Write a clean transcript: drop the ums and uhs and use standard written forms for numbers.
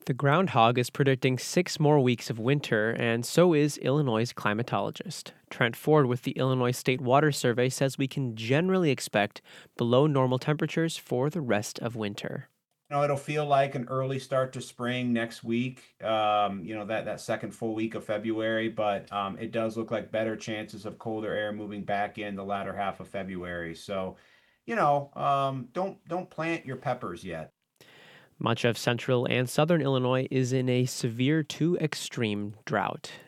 The groundhog is predicting 6 more weeks of winter, and so is Illinois' climatologist. Trent Ford with the Illinois State Water Survey says we can generally expect below normal temperatures for the rest of winter. It'll feel like an early start to spring next week, that second full week of February, but it does look like better chances of colder air moving back in the latter half of February. So, don't plant your peppers yet. Much of central and southern Illinois is in a severe to extreme drought.